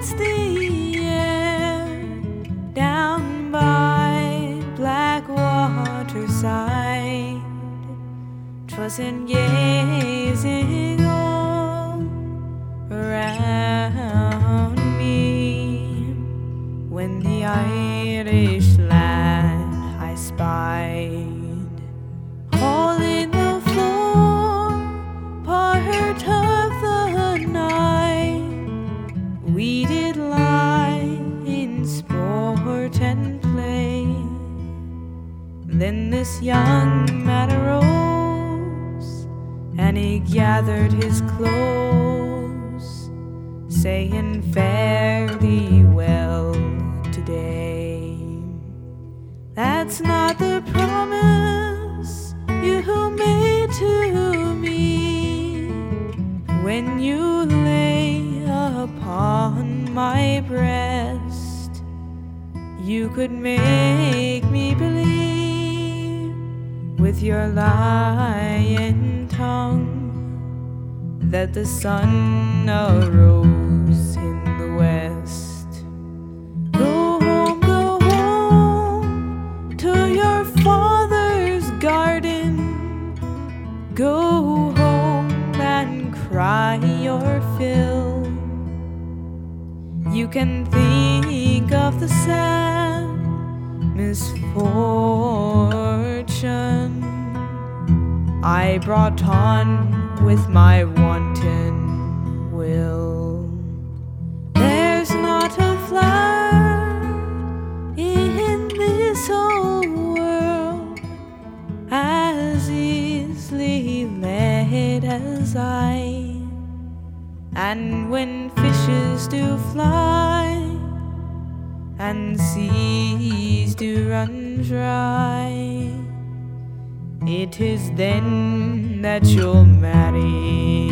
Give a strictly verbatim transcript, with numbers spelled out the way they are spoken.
it's the air down by Blackwater side. 'Twas in gazing all around me when the Irish lad I spied, all in the floor part of the night. We did lie in sport and play. Then this young man arose, and he gathered his clothes, saying, "Fare thee well today." That's not the promise you made to me when you lay upon my breast. You could make me believe with your lying tongue that the sun arose in the west. Go home, go home to your father's garden. Go home and cry your fill. You can think of the sad misfortune I brought on with my wanton will. There's not a flower in this whole world as easily led as I. And when fishes do fly and seas do run dry, it is then that you'll marry